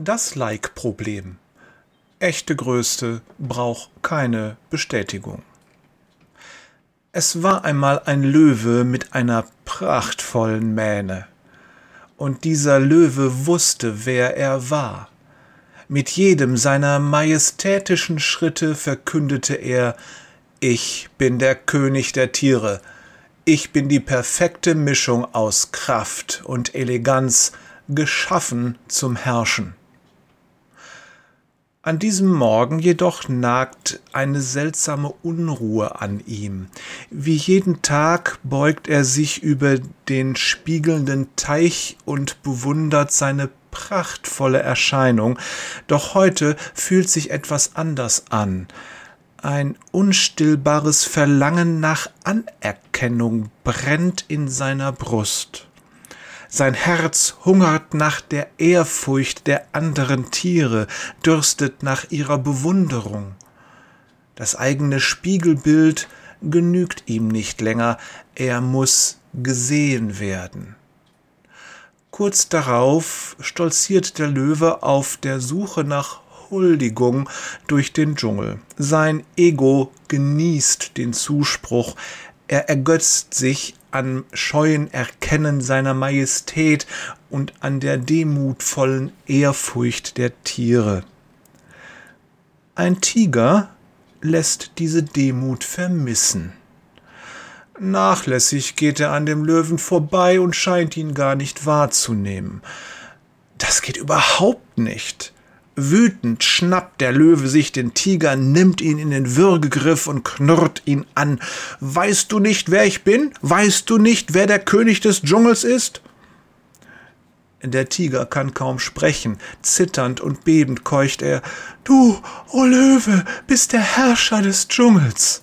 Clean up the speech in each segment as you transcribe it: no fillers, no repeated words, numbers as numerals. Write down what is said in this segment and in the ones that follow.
das Like-Problem. Echte Größe braucht keine Bestätigung. Es war einmal ein Löwe mit einer prachtvollen Mähne. Und dieser Löwe wusste, wer er war. Mit jedem seiner majestätischen Schritte verkündete er: Ich bin der König der Tiere. Ich bin die perfekte Mischung aus Kraft und Eleganz, geschaffen zum Herrschen. An diesem Morgen jedoch nagt eine seltsame Unruhe an ihm. Wie jeden Tag beugt er sich über den spiegelnden Teich und bewundert seine prachtvolle Erscheinung. Doch heute fühlt sich etwas anders an. Ein unstillbares Verlangen nach Anerkennung brennt in seiner Brust. Sein Herz hungert nach der Ehrfurcht der anderen Tiere, dürstet nach ihrer Bewunderung. Das eigene Spiegelbild genügt ihm nicht länger, er muss gesehen werden. Kurz darauf stolziert der Löwe auf der Suche nach Huldigung durch den Dschungel. Sein Ego genießt den Zuspruch, er ergötzt sich am scheuen Erkennen seiner Majestät und an der demutvollen Ehrfurcht der Tiere. Ein Tiger lässt diese Demut vermissen. Nachlässig geht er an dem Löwen vorbei und scheint ihn gar nicht wahrzunehmen. Das geht überhaupt nicht. Wütend schnappt der Löwe sich den Tiger, nimmt ihn in den Würgegriff und knurrt ihn an. »Weißt du nicht, wer ich bin? Weißt du nicht, wer der König des Dschungels ist?« Der Tiger kann kaum sprechen. Zitternd und bebend keucht er: »Du, o Löwe, bist der Herrscher des Dschungels!«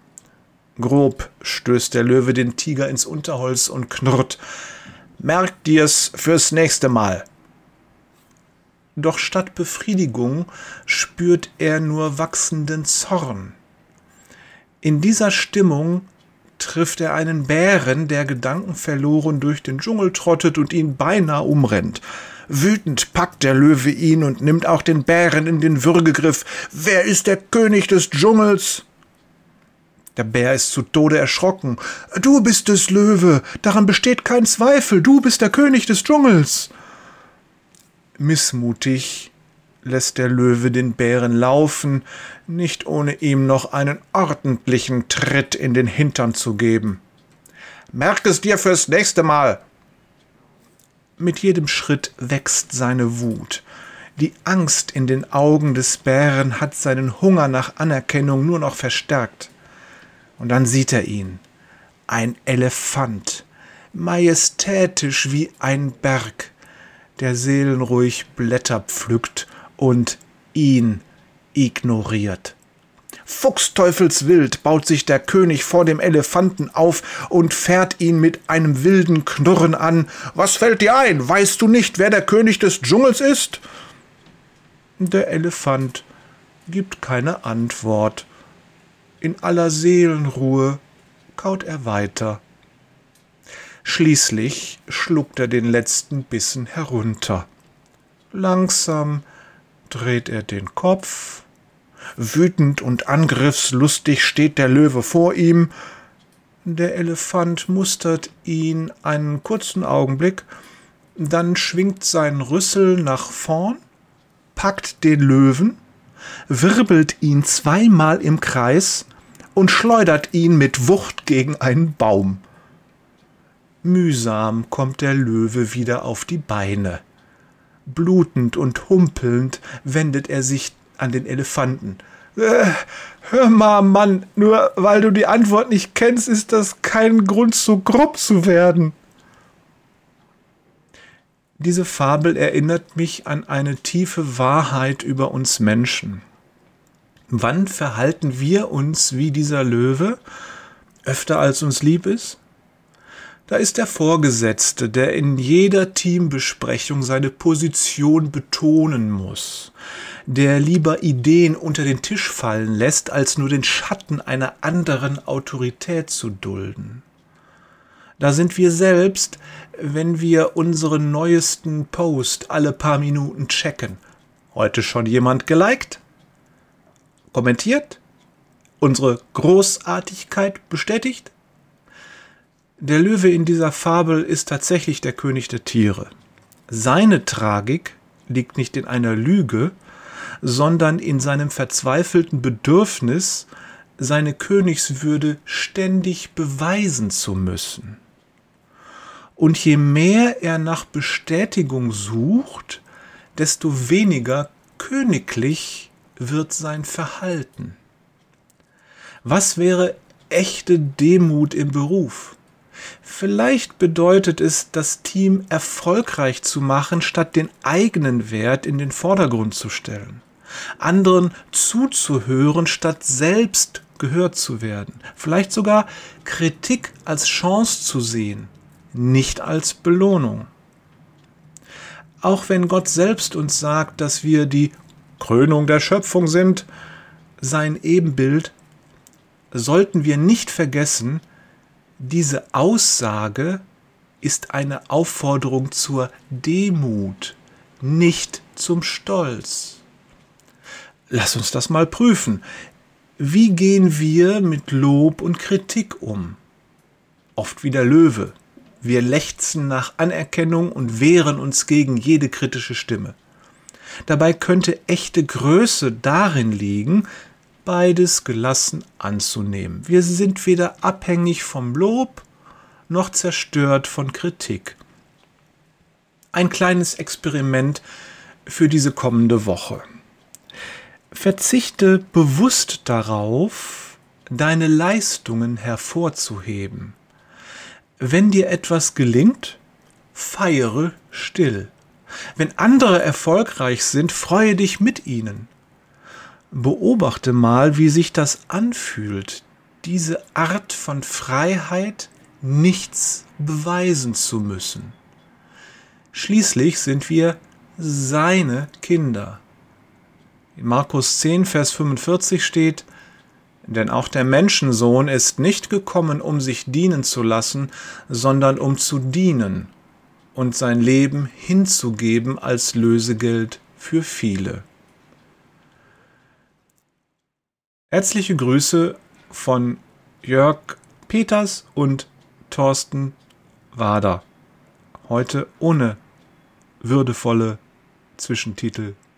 Grob stößt der Löwe den Tiger ins Unterholz und knurrt: »Merk dir's fürs nächste Mal!« Doch statt Befriedigung spürt er nur wachsenden Zorn. In dieser Stimmung trifft er einen Bären, der gedankenverloren durch den Dschungel trottet und ihn beinahe umrennt. Wütend packt der Löwe ihn und nimmt auch den Bären in den Würgegriff. »Wer ist der König des Dschungels?« Der Bär ist zu Tode erschrocken. »Du bist es, Löwe, daran besteht kein Zweifel, du bist der König des Dschungels!« Missmutig lässt der Löwe den Bären laufen, nicht ohne ihm noch einen ordentlichen Tritt in den Hintern zu geben. »Merk es dir fürs nächste Mal!« Mit jedem Schritt wächst seine Wut. Die Angst in den Augen des Bären hat seinen Hunger nach Anerkennung nur noch verstärkt. Und dann sieht er ihn. Ein Elefant, majestätisch wie ein Berg, der seelenruhig Blätter pflückt und ihn ignoriert. Fuchsteufelswild baut sich der König vor dem Elefanten auf und fährt ihn mit einem wilden Knurren an. »Was fällt dir ein? Weißt du nicht, wer der König des Dschungels ist?« Der Elefant gibt keine Antwort. In aller Seelenruhe kaut er weiter. Schließlich schluckt er den letzten Bissen herunter. Langsam dreht er den Kopf. Wütend und angriffslustig steht der Löwe vor ihm. Der Elefant mustert ihn einen kurzen Augenblick, dann schwingt sein Rüssel nach vorn, packt den Löwen, wirbelt ihn zweimal im Kreis und schleudert ihn mit Wucht gegen einen Baum. Mühsam kommt der Löwe wieder auf die Beine. Blutend und humpelnd wendet er sich an den Elefanten. »Hör mal, Mann, nur weil du die Antwort nicht kennst, ist das kein Grund, so grob zu werden.« Diese Fabel erinnert mich an eine tiefe Wahrheit über uns Menschen. Wann verhalten wir uns wie dieser Löwe? Öfter als uns lieb ist? Da ist der Vorgesetzte, der in jeder Teambesprechung seine Position betonen muss, der lieber Ideen unter den Tisch fallen lässt, als nur den Schatten einer anderen Autorität zu dulden. Da sind wir selbst, wenn wir unseren neuesten Post alle paar Minuten checken. Heute schon jemand geliked? Kommentiert? Unsere Großartigkeit bestätigt? Der Löwe in dieser Fabel ist tatsächlich der König der Tiere. Seine Tragik liegt nicht in einer Lüge, sondern in seinem verzweifelten Bedürfnis, seine Königswürde ständig beweisen zu müssen. Und je mehr er nach Bestätigung sucht, desto weniger königlich wird sein Verhalten. Was wäre echte Demut im Beruf? Vielleicht bedeutet es, das Team erfolgreich zu machen, statt den eigenen Wert in den Vordergrund zu stellen. Anderen zuzuhören, statt selbst gehört zu werden. Vielleicht sogar Kritik als Chance zu sehen, nicht als Belohnung. Auch wenn Gott selbst uns sagt, dass wir die Krönung der Schöpfung sind, sein Ebenbild, sollten wir nicht vergessen, diese Aussage ist eine Aufforderung zur Demut, nicht zum Stolz. Lass uns das mal prüfen. Wie gehen wir mit Lob und Kritik um? Oft wie der Löwe. Wir lechzen nach Anerkennung und wehren uns gegen jede kritische Stimme. Dabei könnte echte Größe darin liegen, beides gelassen anzunehmen. Wir sind weder abhängig vom Lob noch zerstört von Kritik. Ein kleines Experiment für diese kommende Woche. Verzichte bewusst darauf, deine Leistungen hervorzuheben. Wenn dir etwas gelingt, feiere still. Wenn andere erfolgreich sind, freue dich mit ihnen. Beobachte mal, wie sich das anfühlt, diese Art von Freiheit, nichts beweisen zu müssen. Schließlich sind wir seine Kinder. In Markus 10, Vers 45 steht: Denn auch der Menschensohn ist nicht gekommen, um sich dienen zu lassen, sondern um zu dienen und sein Leben hinzugeben als Lösegeld für viele. Herzliche Grüße von Jörg Peters und Thorsten Wader. Heute ohne würdevolle Zwischentitel.